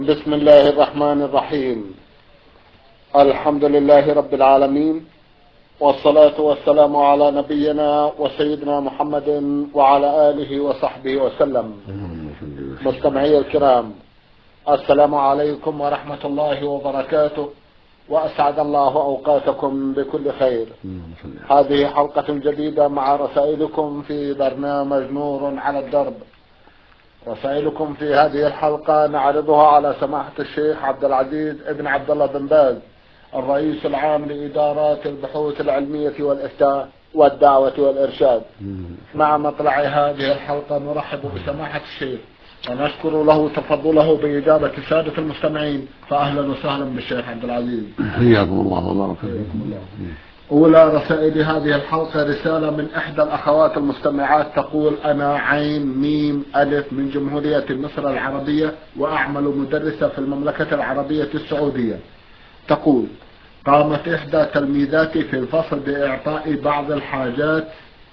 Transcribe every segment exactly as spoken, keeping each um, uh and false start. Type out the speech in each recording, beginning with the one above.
بسم الله الرحمن الرحيم. الحمد لله رب العالمين، والصلاة والسلام على نبينا وسيدنا محمد وعلى آله وصحبه وسلم. مستمعي الكرام، السلام عليكم ورحمة الله وبركاته، وأسعد الله أوقاتكم بكل خير. هذه حلقة جديدة مع رسائلكم في برنامج نور على الدرب. رسائلكم في هذه الحلقة نعرضها على سماحة الشيخ عبد العزيز ابن عبد الله بن باز، الرئيس العام لإدارات البحوث العلمية والإفتاء والدعوة والإرشاد. مع مطلع هذه الحلقة نرحب بسماحة الشيخ ونشكر له تفضله بإجابة السادة المستمعين، فأهلا وسهلا بالشيخ عبد العزيز. حياكم الله وبارك فيكم. أولى رسائل هذه الحلقة رسالة من إحدى الأخوات المستمعات تقول: أنا عين ميم ألف من جمهورية مصر العربية، وأعمل مدرسة في المملكة العربية السعودية. تقول: قامت إحدى تلميذاتي في الفصل بإعطاء بعض الحاجات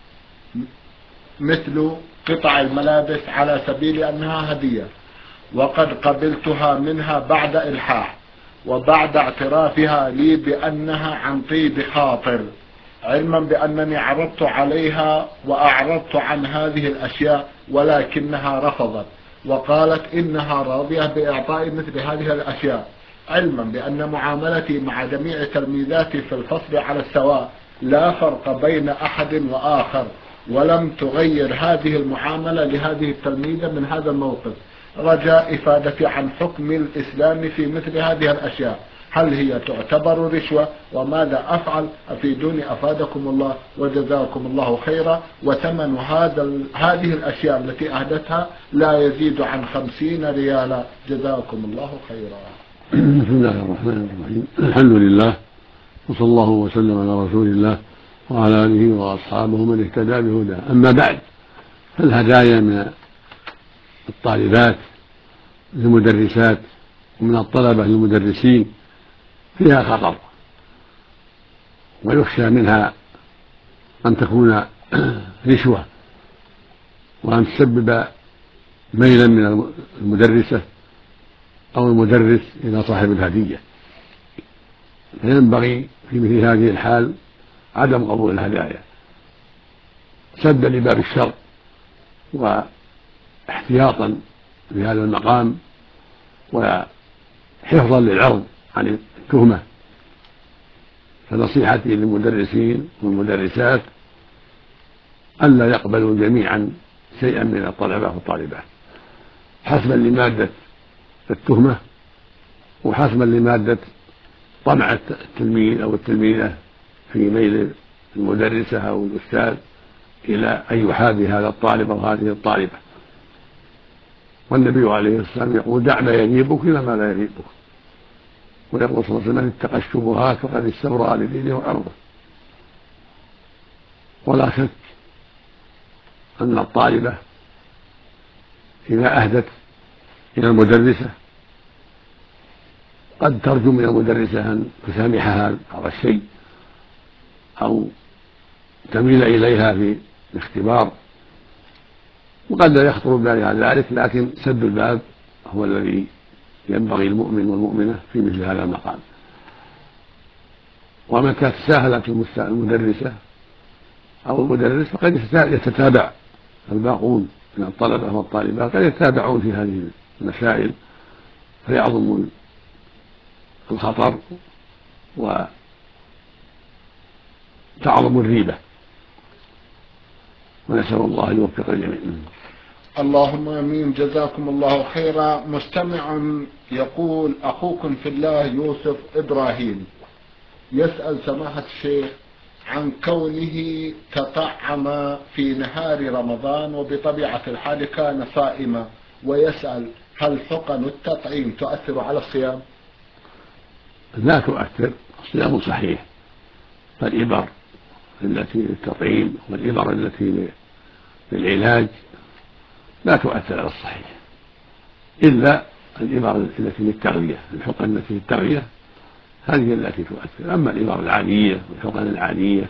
مثل قطع الملابس على سبيل أنها هدية، وقد قبلتها منها بعد إلحاح وبعد اعترافها لي بأنها عن طيب خاطر، علما بأنني عرضت عليها وأعرضت عن هذه الأشياء، ولكنها رفضت وقالت إنها راضية بإعطاء مثل هذه الأشياء، علما بأن معاملتي مع جميع تلميذاتي في الفصل على السواء، لا فرق بين أحد وآخر، ولم تغير هذه المعاملة لهذه التلميذة من هذا الموقف. رجاء إفادتي عن حكم الإسلام في مثل هذه الأشياء، هل هي تعتبر رشوة؟ وماذا أفعل؟ أفيدوني أفادكم الله وجزاكم الله خيرا. وثمن هذا هذه الأشياء التي أهدتها لا يزيد عن خمسين ريالا، جزاكم الله خيرا. بسم الله الرحمن الرحيم. الحمد لله، وصلى الله وسلم على رسول الله وعلى آله وأصحابه من اهتدى بهداه. أما بعد، فالهدايا من الطالبات للمدرسات ومن الطلبة للمدرسين فيها خطر، ويخشى منها أن تكون رشوة، وأن تسبب ميلا من المدرسة أو المدرس إلى صاحب الهدية. فينبغي في مثل هذه الحال عدم قبول الهدايا سدا لباب الشر واحتياطا في هذا المقام، وحفظا للعرض عن التهمة. فنصيحتي للمدرسين والمدرسات ألا يقبلوا جميعا شيئا من الطلبة والطالبات، حسبا لمادة التهمة وحسبا لمادة طمع التلميذ أو التلميذة في ميل المدرسة أو الأستاذ إلى أن يحابي هذا الطالب أو هذه الطالبة. والنبي عليه السلام يقول: دع ما يريبك إلى ما لا يريبك. ويقول صلى الله عليه وسلم: من اتقى الشبهات فقد استبرأ لدينه وعرضه. ولا شك أن الطالبة إذا أهدت إلى المدرسة قد ترجو من المدرسة أن تسامحها بعض الشيء أو تميل إليها في الاختبار، وقد لا يخطر بالها ذلك، لكن سد الباب هو الذي ينبغي المؤمن والمؤمنة في مثل هذا المقام. ومتى تساهلت المدرسة أو المدرس فقد يتتابع الباقون من الطلبة والطالبات، قد يتتابعون في هذه المسائل فيعظم الخطر وتعظم الريبة، ونسأل الله أن يوفق الجميع. اللهم امين، جزاكم الله خيرا. مستمع يقول: اخوكم في الله يوسف ابراهيم يسأل سماحة الشيخ عن كونه تطعم في نهار رمضان وبطبيعة الحال كان صائما، ويسأل: هل حقن التطعيم تؤثر على الصيام؟ لا تؤثر، الصيام صحيح. فالإبر التي للتطعيم والإبر التي للعلاج لا تؤثر على الصحيح، إلا الإبر التي للتغذية، الحقن التي للتغذية هذه التي تؤثر. أما الإبر العادية والحقن العادية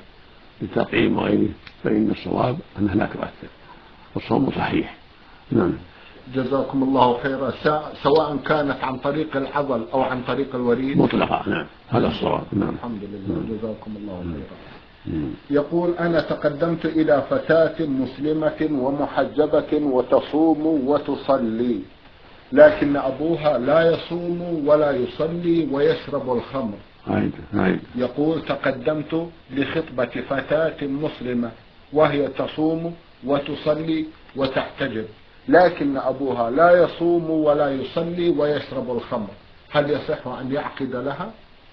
للتطعيم وغيره فإن الصواب أنها لا تؤثر، والصوم صحيح. نعم. جزاكم الله خيرا. سواء كانت عن طريق العضل أو عن طريق الوريد مطلقة. نعم هذا الصواب. نعم. الحمد لله. جزاكم الله خيرا. يقول أنا تقدمت إلى فتاة مسلمة ومحجبة وتصوم وتصلي، لكن أبوها لا يصوم ولا يصلي ويشرب الخمر. عيد. عيد. يقول تقدمت لخطبة فتاة مسلمة وهي تصوم وتصلي وتحتجب، لكن أبوها لا يصوم ولا يصلي ويشرب الخمر، هل يصح أن يعقد لها؟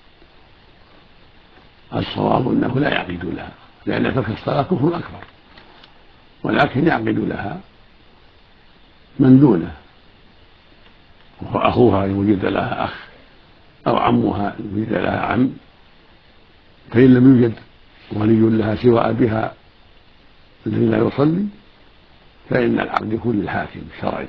الصواب أنه لا يعقد لها، لأن ترك الصلاة كفر أكبر، ولكن يعقد لها من دونه، وهو أخوها إن وجد لها أخ، أو عمها إن وجد لها عم. فإن لم يوجد ولي لها سوى أبيها الذي لا يصلي فإن العقد يكون للحاكم الشرعي.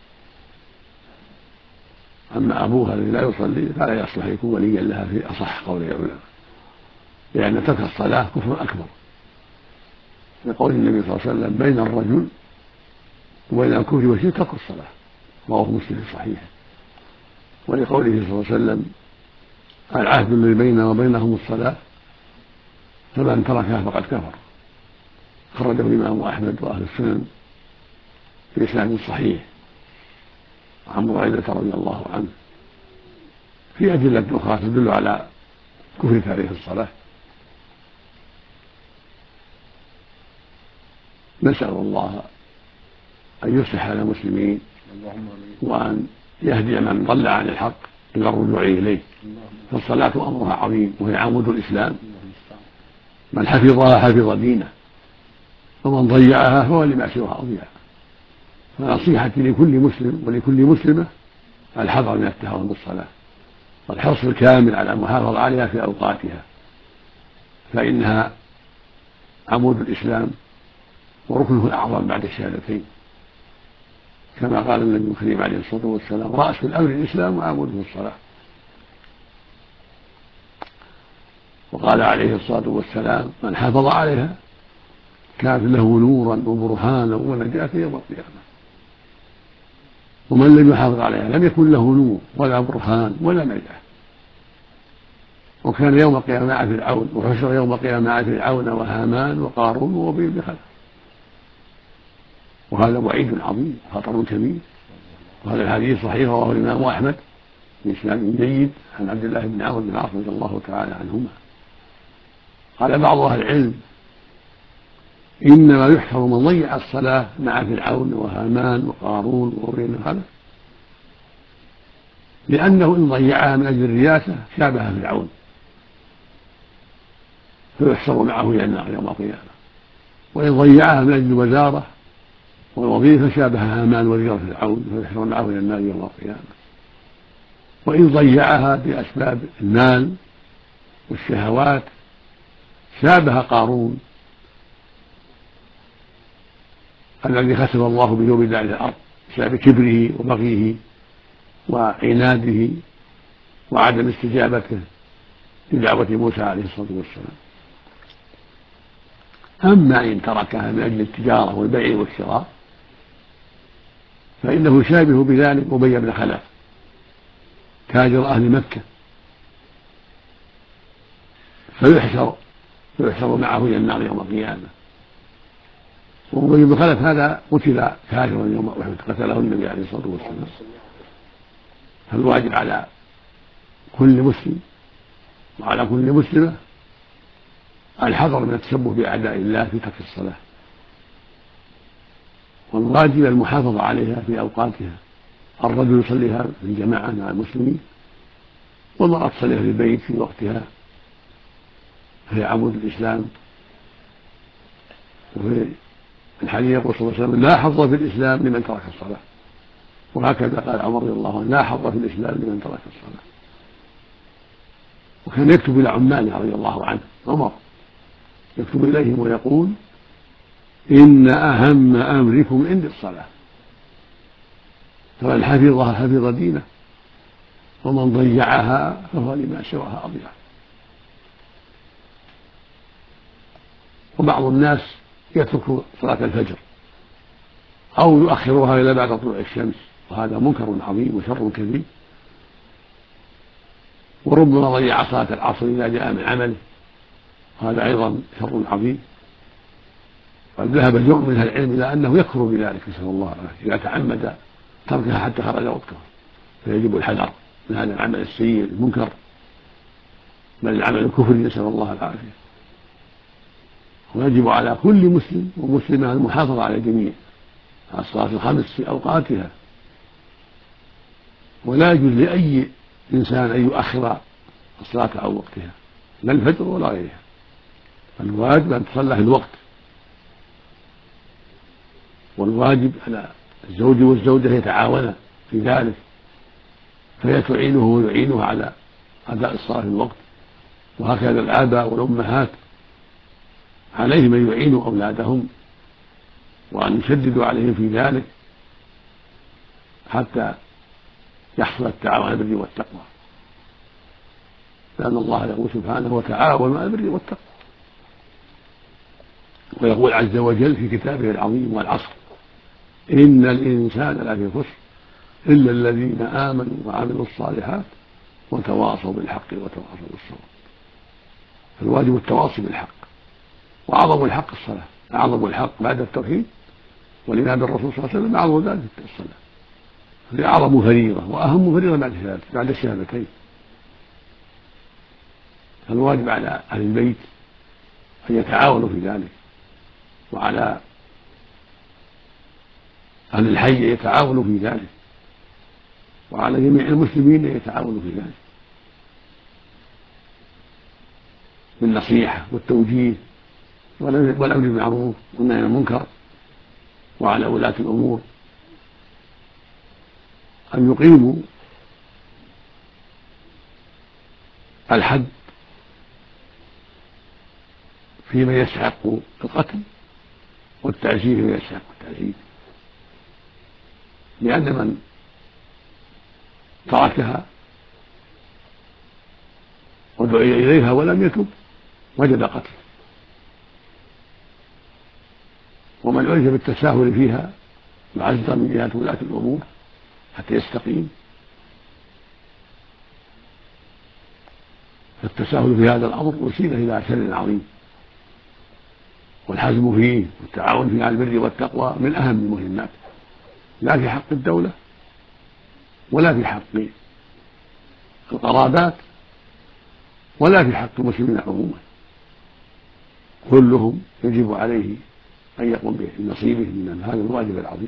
أما أبوها الذي لا يصلي فلا يصلح يكون وليا لها في أصح قول العلماء، لأن ترك الصلاة كفر أكبر، لقول النبي صلى الله عليه وسلم بين الرجل وبين الكفر والشرك ترك الصلاة، رواه مسلم في صحيحه. ولقوله صلى الله عليه وسلم العهد الذي بيننا وبينهم الصلاة فمن تركها فقد كفر، خرجه الإمام أحمد وأهل السنن بإسناد صحيح عن بريدة رضي الله عنه، في أدلة أخرى تدل على كفر تاريخ الصلاة. نسأل الله أن يصلح على المسلمين وأن يهدي من ضل عن الحق إلى الرجوع إليه، فالصلاة أمرها عظيم وهي عمود الإسلام، من حفظها حفظ دينه، ومن ضيعها فهو لما سواها أضيع. فنصيحتي لكل مسلم ولكل مسلمة الحذر من التهاون بالصلاة والحرص الكامل على المحافظة عليها في أوقاتها، فإنها عمود الإسلام وركنه الأعظم بعد الشهادتين، كما قال النبي الكريم عليه الصلاة والسلام رأس الأمر الإسلام وعموده الصلاة. وقال عليه الصلاة والسلام من حافظ عليها كانت له نورا وبرهانا ونجاة يوم القيامة، ومن لم يحافظ عليها لم يكن له نور ولا برهان ولا نجاة. وكان يوم القيامة مع فرعون، وحشر يوم القيامة مع فرعون وهامان وقارون وأبي بن خلف، وهذا وعيد عظيم خطر كبير. وهذا الحديث صحيح رواه الإمام أحمد بإسناد جيد عن عبد الله بن عمرو بن العاص رضي الله تعالى عنهما. قال بعض أهل العلم إنما يحشر من ضيع الصلاة مع فرعون وهامان وقارون وأبي بن خلف، لأنه إن ضيعها من أجل الرياسة شابه فرعون فيحشر معه إلى النار يوم القيامة، وإن ضيعها من أجل الوزارة والوظيفة شابه هامان وزير فرعون فيحشر معه إلى النار يوم القيامة، وإن ضيعها بأسباب المال والشهوات شابه قارون الذي خسف الله به بدار الأرض بسبب كبره وبغيه وعناده وعدم استجابته لدعوة موسى عليه الصلاة والسلام. أما إن تركها من أجل التجارة والبيع والشراء فإنه يشابه بذلك أبي بن خلف تاجر أهل مكة، فيحشر فيحشر معه إلى النار يوم القيامة. وأبي بن خلف هذا قتل كافرا يوم أحد، قتله النبي عليه الصلاة والسلام. فالواجب على كل مسلم وعلى كل مسلمة الحذر من التشبه بأعداء الله في ترك الصلاة، والواجب المحافظة عليها في أوقاتها. الرجل يصليها في الجماعة مع المسلمين، والمرأة تصليها في البيت في وقتها، فهي عمود الإسلام. وفي الحديث يقول صلى الله عليه وسلم لا حظ في الإسلام لمن ترك الصلاة، وهكذا قال عمر رضي الله عنه لا حظ في الإسلام لمن ترك الصلاة. وكان يكتب إلى عماله رضي الله عنه عمر، يكتب إليهم ويقول إن أهم أمركم عند الصلاة، فمن حفظها حفظ دينه، ومن ضيعها فهو لما سواها أضيع. وبعض الناس يترك صلاة الفجر أو يؤخرها إلى بعد طلوع الشمس، وهذا منكر عظيم وشر كبير. وربما ضيع صلاة العصر إذا جاء من عمله، هذا أيضا شر عظيم. قد ذهب جمع من أهل العلم إلى أنه يكفر بذلك، نسأل الله العافية، إذا تعمد تركها حتى خرج وقتها، فيجب الحذر من هذا العمل السيء المنكر، بل العمل الكفري، نسأل الله العافية. ويجب على كل مسلم ومسلمة المحافظة على الجميع، على الصلاة الخمس في أوقاتها، ولا يجوز لأي إنسان أن يؤخر الصلاة عن وقتها، لا الفجر ولا غيرها. الواجب أن تصلى في الوقت، والواجب على الزوج والزوجة يتعاونا في ذلك، فهي تعينه ويعينه على أداء الصلاة في الوقت. وهكذا الآباء والأمهات عليهم أن يعينوا أولادهم وأن يشددوا عليهم في ذلك حتى يحصل التعاون على البر والتقوى، لأن الله يقول سبحانه: وتعاونوا على البر والتقوى. ويقول عز وجل في كتابه العظيم: والعصر إن الإنسان لفي خسر إلا الذين آمنوا وعملوا الصالحات وتواصوا بالحق وتواصوا بالصبر. فالواجب التواصي بالحق، وأعظم الحق الصلاة، أعظم الحق بعد التوحيد والإيمان بالرسول صلى الله عليه وسلم أعظم ذلك الصلاة، هي أعظم فريضة وأهم فريضة بعد بعد الشهادتين. فالواجب على أهل البيت أن يتعاونوا في ذلك، وعلى أهل الحي أن يتعاونوا في ذلك، وعلى جميع المسلمين أن يتعاونوا في ذلك بالنصيحة والتوجيه والأمر بالمعروف والنهي عن المنكر. وعلى ولاة الأمور أن يقيموا الحد فيما يستحق القتل والتعزير فيما يستحق التعزير، لأن من تركها ودعي إليها ولم يتب وجب قتله، ومن عرف بالتساهل فيها يعزر من جهة ولاة الأمور حتى يستقيم. فالتساهل في هذا الأمر وسيلة إلى شر عظيم، والحزم فيه والتعاون فيه على البر والتقوى من أهم المهمات، لا في حق الدولة ولا في حق القرابات ولا في حق المسلمين عموما، كلهم يجب عليه أن يقوم بنصيبه من هذا الواجب العظيم.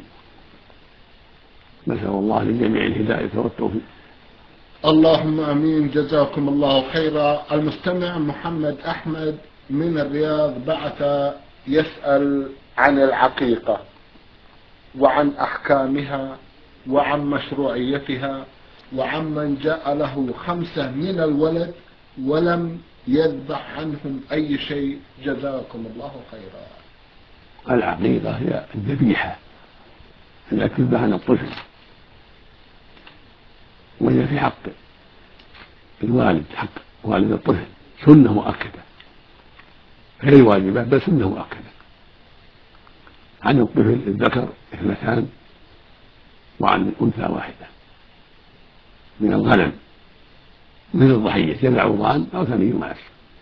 نسأل الله للجميع الهداية والتوفيق. اللهم امين. جزاكم الله خيرا. المستمع محمد احمد من الرياض بعث يسأل عن العقيقة وعن احكامها وعن مشروعيتها، وعن من جاء له خمسة من الولد ولم يذبح عنهم اي شيء. جزاكم الله خيرا. العقيقة هي الذبيحة التي تذبح عن الطفل، وهي في حق الوالد، حق والد الطفل، سنة مؤكدة غير واجبة بل سنة مؤكدة. عن الطفل الذكر اثنتان وعن الأنثى واحدة من الغنم من الضحية، جذع ضان أو ثني ماس.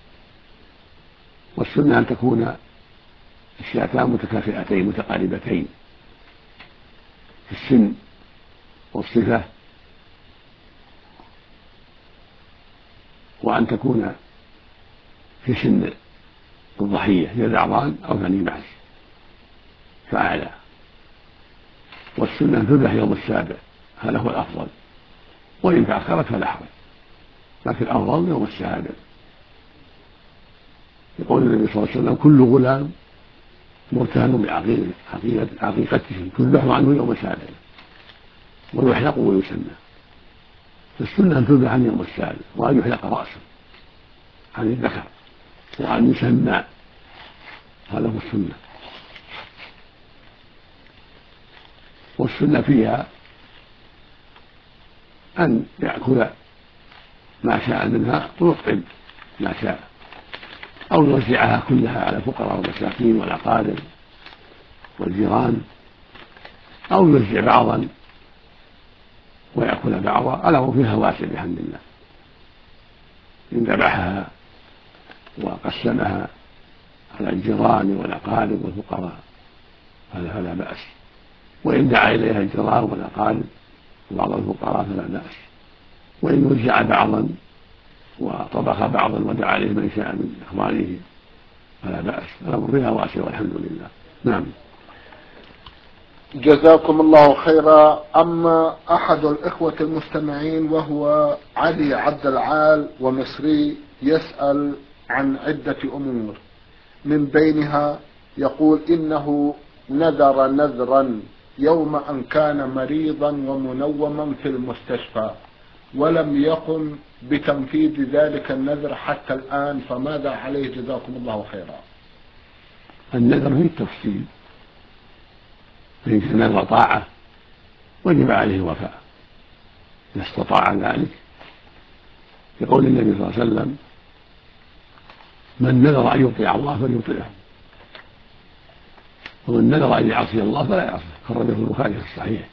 والسنة أن تكون الشاتان متكافئتين متقاربتين في السن والصفة، وأن تكون في سن الضحية جذع ضان أو ثني ماس فأعلى. والسنة تذبح يوم السابع، هذا هو الأفضل، وإن تأخرت فلا حرج، لكن الأفضل يوم السابع. يقول النبي صلى الله عليه وسلم: كل غلام مرتهن بعقيقته تذبح عنه يوم السابع ويحلق ويسمى. فالسنة أن تذبح عن يوم السابع، وأن يحلق رأسه عن الذكر، وأن يسمى، هذا هو السنة. والسنة فيها أن يأكل ما شاء منها ويطعم ما شاء، أو يوزعها كلها على الفقراء والمساكين والأقارب والجيران أو يوزع بعضا ويأكل بعضا. الأمر فيها واسع بحمد الله، إن ذبحها وقسمها على الجيران والأقارب والفقراء هذا فلا بأس، وإن دعا إليها الجيران والأقارب وبعض الفقراء فلا بأس، وإن وزع بعضا وطبخ بعضا ودعا إليه من شاء من إخوانه فلا بأس. الأمر فيها واسع والحمد لله. نعم. جزاكم الله خيرا. أما أحد الإخوة المستمعين وهو علي عبد العال ومصري يسأل عن عدة أمور، من بينها يقول إنه نذر نذرا يوم أن كان مريضا ومنوما في المستشفى ولم يقم بتنفيذ ذلك النذر حتى الآن، فماذا عليه جزاكم الله خيرا؟ النذر فيه التفصيل، فإن كان نذر طاعة وجب عليه الوفاء إذا استطاع ذلك، يقول النبي صلى الله عليه وسلم: من نذر أن يطيع الله فليطيعه، ومن نذر أن يعصي الله فلا يعصيه. خرجه البخاري في الصحيح.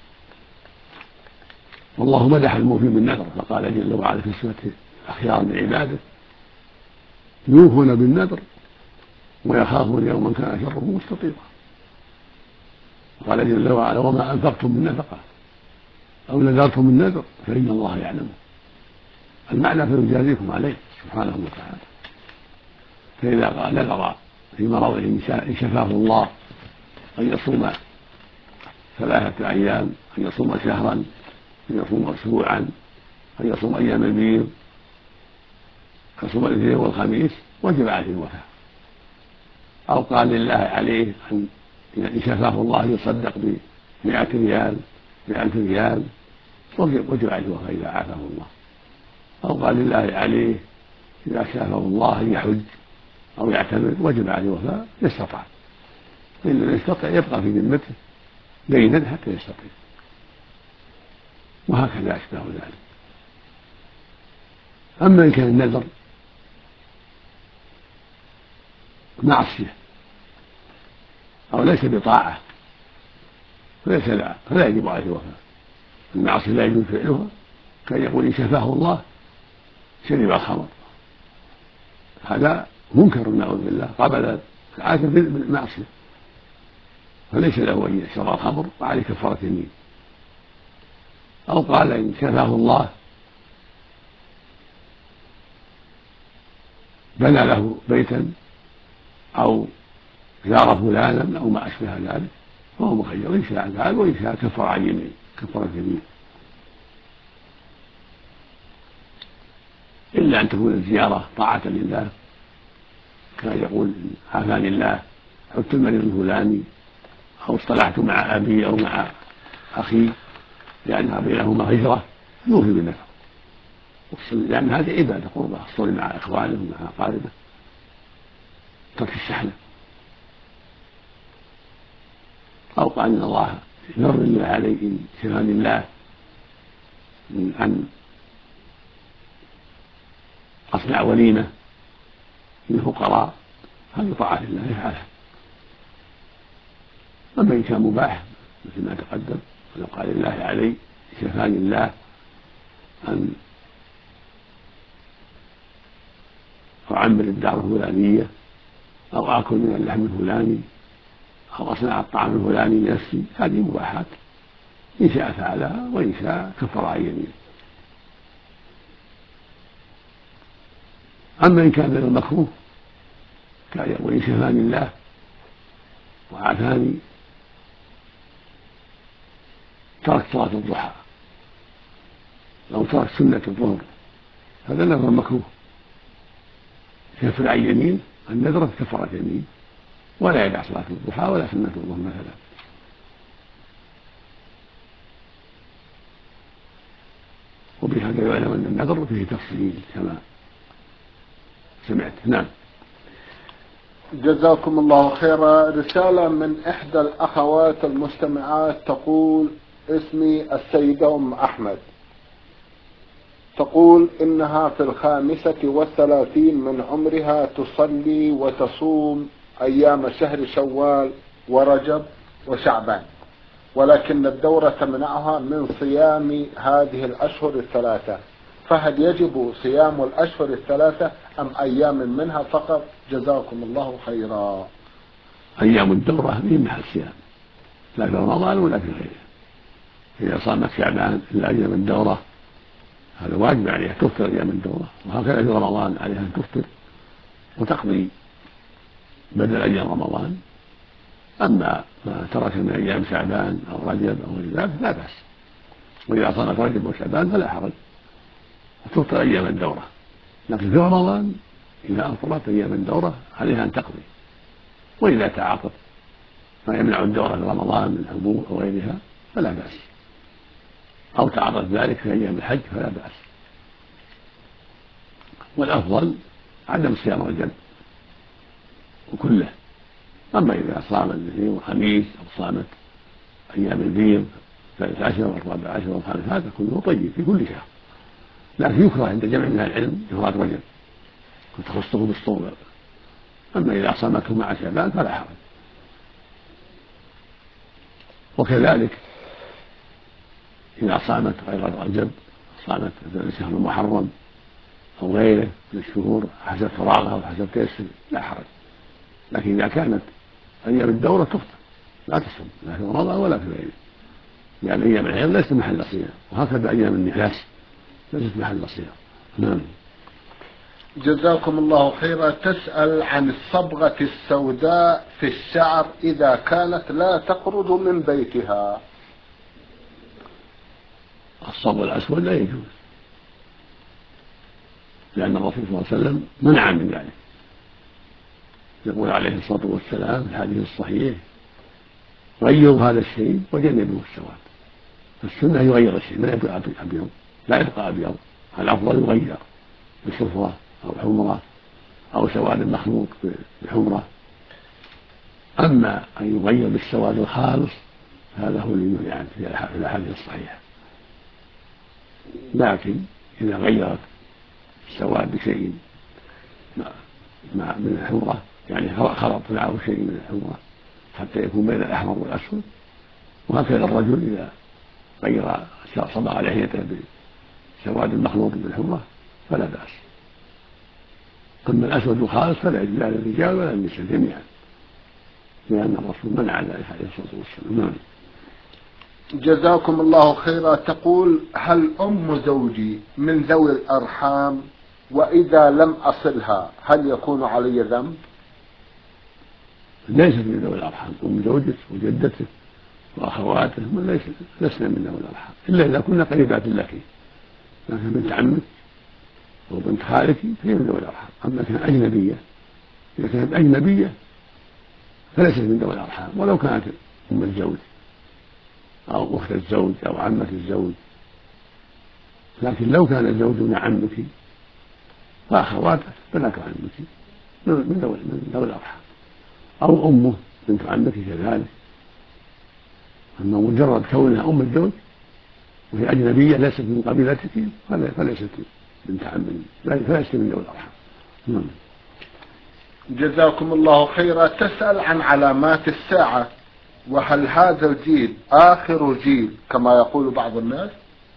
والله مدح الموفي بالنذر فقال جل وعلا في صفة أخيار من عباده: يوفون بالنذر ويخافون يوما كان شره مستطيرا. قال جل وعلا: وما أنفقتم من نفقة أو نذرتم من نذر فإن الله يعلمه. المعنى فيجازيكم عليه سبحانه وتعالى. فإذا نذر في مرضه إن شفاه الله أن يصوم ثلاثة أيام، أن يصوم شهرا، أن يصوم أسبوعا، أن يصوم أيام البيض كصوم الاثنين والخميس، وجب عليه الوفاء. أو قال لله عليه أن إن شفاه الله يصدق بمائة ريال بألف ريال، وجب عليه الوفاء إذا عافاه الله. أو قال لله عليه إذا شافه الله أن يحج أو يعتمر، وجب عليه الوفاء إن استطاع، فإن لم يستطع يبقى في ذمته دينا حتى يستطيع، وهكذا أشباه ذلك. أما إن كان النذر معصية أو ليس بطاعة فليس لا فلا يجب عليه الوفاء. المعصية لا يجوز فعلها، كان يقول إن شفاه الله شرب الخمر، هذا منكر نعوذ بالله، قابل العاكف بالمعصية، فليس له أن يشرب الخمر وعليه كفارة يمين. أو قال إن شفاه الله بنى له بيتا أو زار فلانا أو ما أشبه ذلك، فهو مخير إن شاء فعل وإن شاء كفر عن يمين كفارة يمين، إلا أن تكون الزيارة طاعة لله، كان يقول عافاني الله عدت المريض الفلاني، أو اصطلحت مع أبي أو مع أخي لأنها بينهما هجرة، يوفي بالنفع، لأن هذه عبادة قربة، الصلاة مع إخوانه ومع أقاربه، ترك الشحنة. أو قال إن الله يمر الله علي إن شفاني الله من أن أصنع وليمة للفقراء، هذه طاعة الله يفعلها. أما إن كان مباح مثل ما تقدم، ولو قال الله علي شفاني الله أن أعمر الدار الفلانية أو آكل من اللحم الفلاني أو أصنع الطعام الفلاني لنفسي، هذه مباحات إن شاء فعلها وإن شاء كفر عن يمينه. أما إن كان من المكروه كان يقول إن شفاني الله وعافاني ترك صلاة الضحى أو ترك سنة الظهر، هذا نذر مكروه كفر عن يمين، النذر كفارة يمين، ولا يدع صلاة الضحى ولا سنة الظهر مثلا. وبهذا يعلم أن النذر فيه تفصيل كما سمعت. نعم. جزاكم الله خيرا. رسالة من إحدى الأخوات المستمعات تقول: اسمي السيدة أم أحمد، تقول إنها في الخامسة والثلاثين من عمرها، تصلي وتصوم أيام شهر شوال ورجب وشعبان، ولكن الدورة تمنعها من صيام هذه الأشهر الثلاثة، فهل يجب صيام الأشهر الثلاثة أم أيام منها فقط؟ جزاكم الله خيرا. أيام الدورة من محل الصيام، لا في رمضان ولا في غيره. إذا صامت شعبان إلا أيام الدورة هذا واجب عليها تفطر أيام الدورة، وهكذا في رمضان عليها أن تفطر وتقضي بدل أيام رمضان. أما ما ترك من أيام شعبان أو رجب أو غير ذلك لا بأس، وإذا صامت رجب وشعبان فلا حرج وتفطر أيام الدورة. لكن في رمضان إذا أفطرت أيام الدورة عليها أن تقضي، وإذا تعاطت ما يمنع الدورة في رمضان من حبوب أو غيرها فلا بأس، أو تعرض ذلك في أيام الحج فلا بأس. والأفضل عدم صيام رجب وكله. أما إذا صام الاثنين والخميس أو صامت أيام البيض الثالث عشر والرابع عشر والخامس هذا كله طيب في كل شهر، لكن يكره عند جمع من العلم إفراد رجب وتخصه بالصوم. أما إذا صامته مع شعبان فلا حرج. وكذلك إذا صامت غير رجب صامت شهر محرم أو غيره من الشهور حسب فراغها وحسب تيسر لا حرج. لكن إذا كانت أيام الدورة تفطر لا تصوم لا في رمضان ولا في غيره، لأن أيام الحيض ليست محل صيام، وهكذا أيام النفاس ليست محل صيام. نعم. جزاكم الله خيرا. تسأل عن الصبغة السوداء في الشعر إذا كانت لا تخرج من بيتها. الصبغ الأسود لا يجوز، لأن الرسول صلى الله عليه وسلم منع من ذلك. يقول عليه الصلاة والسلام في الحديث الصحيح: غيروا هذا الشيء وجنبوا السواد. فالسنة يغير الشيء ما يبقى أبيض، لا يبقى أبيض، الأفضل يغير بصفرة أو حمرة أو سواد مخلوط بحمرة. أما أن يغير بالسواد الخالص هذا هو اللي ينهي عنه في الأحاديث الصحيحة. لكن إذا غيرت السواد بشيء مع من الحمرة، يعني خلط معه شيء من الحمرة حتى يكون بين الأحمر والأسود، وهكذا الرجل إذا غير صبغ لحيته بسواد مخلوط بالحمرة فلا بأس. أما الأسود الخالص فلا يجوز لا للرجال ولا للنساء جميعا، لأن الرسول منع ذلك عليه الصلاة والسلام. نعم. جزاكم الله خيرا. تقول: هل أم زوجي من ذوي الأرحام؟ وإذا لم أصلها هل يكون علي ذنب؟ ليست من ذوي الأرحام. أم زوجك وجدتك وأخواته لسنا من ذوي الأرحام إلا إذا كنا قريبات لك، لكن بنت عمك وبنت خالك فهي من ذوي الأرحام. أما كانت أجنبية، إذا كانت أجنبية فليست من ذوي الأرحام ولو كانت أم الزوج أو أخت الزوج أو عمة الزوج. لكن لو كان الزوج من عمك فأخواته بنات عمك من ذوي الأرحام، أو أمه بنت عمك كذلك. أما مجرد كونها أم الزوج وهي أجنبية ليست من قبيلتك فليست بنت عم، فليست من ذوي الأرحام. نعم. جزاكم الله خيرا. تسأل عن علامات الساعة، وهل هذا الجيل آخر جيل كما يقول بعض الناس؟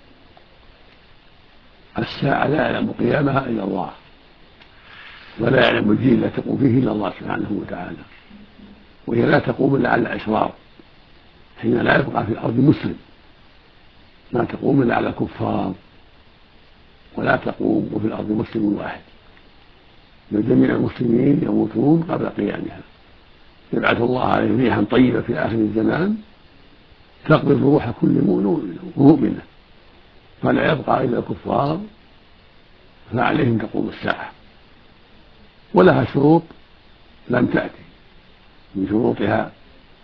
الساعة لا يعلم قيامها إلا الله، ولا يعلم الجيل لا تقوم فيه إلا الله سبحانه وتعالى، وهي لا تقوم إلا على الأشرار حين لا يبقى في الأرض مسلم، لا تقوم إلا على الكفار، ولا تقوم وفي الأرض مسلم واحد، بل جميع المسلمين يموتون قبل قيامها. يبعث الله عليهم ريحا طيبة في آخر الزمان تقبض روح كل مؤمنة، فلا يبقى إلا الكفار، فعليهم تقوم الساعة. ولها شروط لم تأتي، من شروطها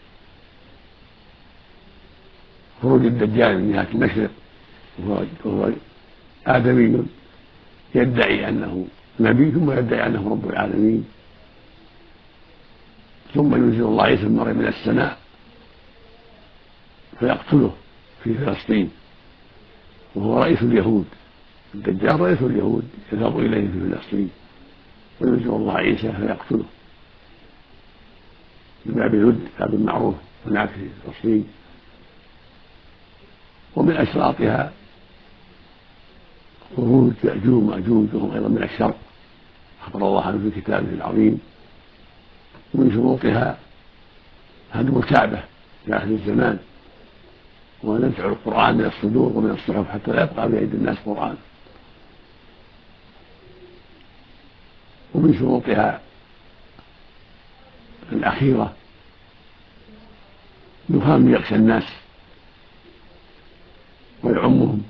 خروج الدجال من جهة المشرق وهو آدمي يدعي أنه نبي ثم يدعي أنه رب العالمين، ثم ينزل الله عيسى بن مريم من السماء فيقتله في فلسطين وهو رئيس اليهود. الدجال رئيس اليهود يذهب إليه في فلسطين، وينزل الله عيسى فيقتله بباب الود، باب معروف هناك في فلسطين، ومن أشراطها خروج يأجوج ومأجوج وهم أيضا من الشر، أخبر الله عنه في كتابه العظيم. ومن شروطها هدم الكعبة في آخر الزمان، ونزع القرآن من الصدور ومن الصحف حتى لا يبقى بأيدي الناس قرآن. ومن شروطها الأخيرة دخان يغشى الناس ويعمهم.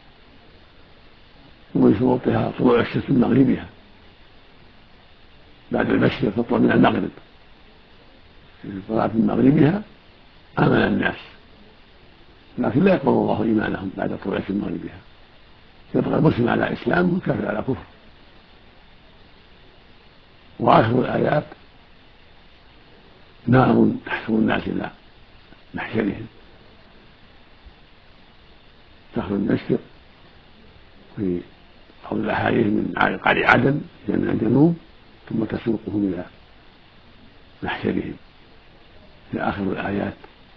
ومن شروطها طلوع الشمس من مغربها، بعد المشرق تطلع من المغرب، في صلاة من مغربها آمن الناس، لكن لا يقبل الله إيمانهم بعد طلوع الشمس من مغربها، يبقى المسلم على إسلام والكافر على كفر. وآخر الآيات نار تحشر الناس إلى محشرهم، تخرج المشرق في قول الأحاديث من قعر عدن من الجنوب ثم تسوقهم إلى محشرهم في آخر الآيات.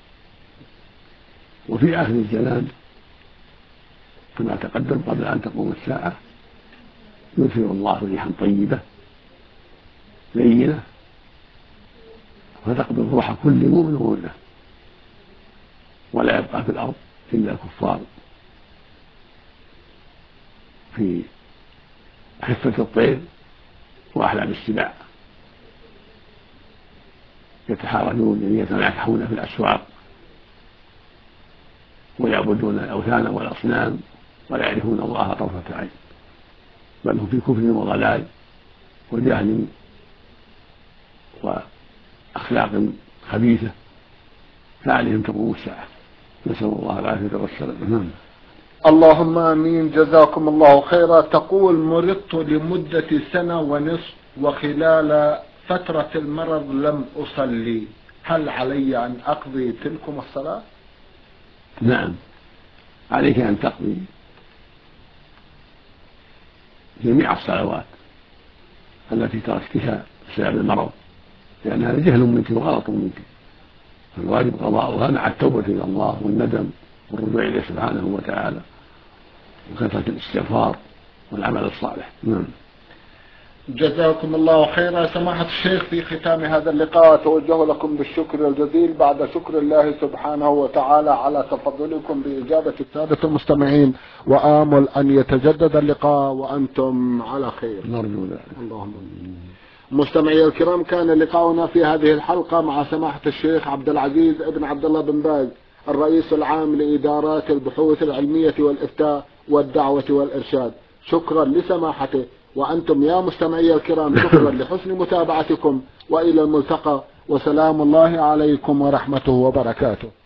وفي آخر الزمان كما تقدم قبل أن تقوم الساعة يرسل الله ريحا طيبة لينة فتقبل روح كل مؤمن ومؤمنة، ولا يبقى في الأرض إلا الكفار في خفة الطير وأحلام السباع، يتحارجون يعني يتناكحون في الأسواق ويعبدون الأوثان والأصنام ولا يعرفون الله طرفة عين، بل هم في كفر وضلال وجهل وأخلاق خبيثة، فعليهم تقوم الساعة، نسأل الله العافية والسلامة. اللهم آمين. جزاكم الله خيرا. تقول: مرضت لمدة سنة ونصف وخلال فترة المرض لم أصلي، هل علي أن أقضي تلكم الصلاة؟ نعم، عليك أن تقضي جميع الصلوات التي تركتها بسبب المرض، لأن هذا جهل منك وغلط منك، فالواجب قضاؤها مع التوبة إلى الله والندم والرجوع إليه سبحانه وتعالى وكثرة الاستغفار والعمل الصالح. نعم. جزاكم الله خيرا. سماحة الشيخ، في ختام هذا اللقاء أتوجه لكم بالشكر الجزيل بعد شكر الله سبحانه وتعالى على تفضلكم بإجابة السادة المستمعين، وآمل أن يتجدد اللقاء وأنتم على خير. نرجو ذلك. اللهم مستمعي الكرام، كان لقاؤنا في هذه الحلقة مع سماحة الشيخ عبد العزيز ابن عبد الله بن باز، الرئيس العام لإدارات البحوث العلمية والإفتاء والدعوة والإرشاد. شكرا لسماحته، وأنتم يا مستمعي الكرام شكرا لحسن متابعتكم، وإلى الملتقى، وسلام الله عليكم ورحمته وبركاته.